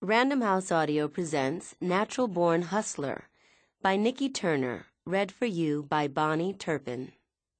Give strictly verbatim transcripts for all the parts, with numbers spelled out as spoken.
Random House Audio presents Natural Born Hustler by Nikki Turner, read for you by Bonnie Turpin.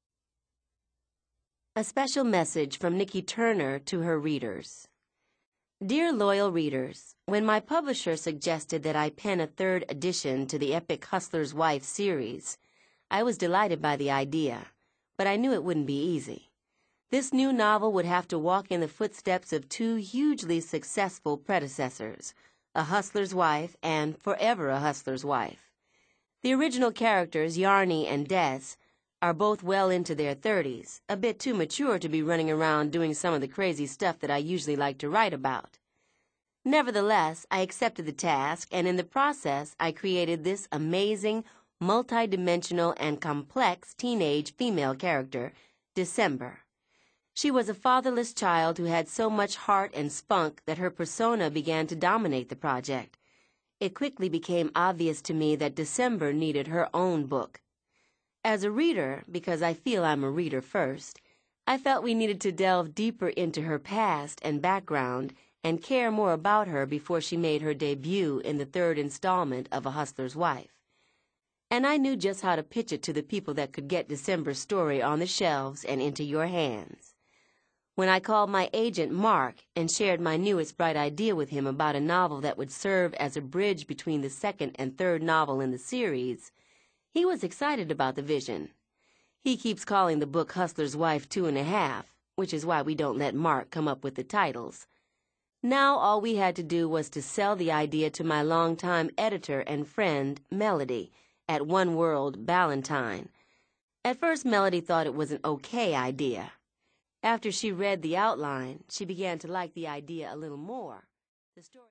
A special message from Nikki Turner to her readers. Dear loyal readers, when my publisher suggested that I pen a third edition to the epic Hustler's Wife series, I was delighted by the idea, but I knew it wouldn't be easy. This new novel would have to walk in the footsteps of two hugely successful predecessors, A Hustler's Wife and Forever a Hustler's Wife. The original characters, Yarny and Des, are both well into their thirties, a bit too mature to be running around doing some of the crazy stuff that I usually like to write about. Nevertheless, I accepted the task, and in the process, I created this amazing, multi-dimensional, and complex teenage female character, December. She was a fatherless child who had so much heart and spunk that her persona began to dominate the project. It quickly became obvious to me that December needed her own book. As a reader, because I feel I'm a reader first, I felt we needed to delve deeper into her past and background and care more about her before she made her debut in the third installment of A Hustler's Wife. And I knew just how to pitch it to the people that could get December's story on the shelves and into your hands. When I called my agent, Mark, and shared my newest bright idea with him about a novel that would serve as a bridge between the second and third novel in the series, he was excited about the vision. He keeps calling the book Hustler's Wife Two and a Half, which is why we don't let Mark come up with the titles. Now all we had to do was to sell the idea to my longtime editor and friend, Melody, at One World Ballantine. At first, Melody thought it was an okay idea. After she read the outline, she began to like the idea a little more. The story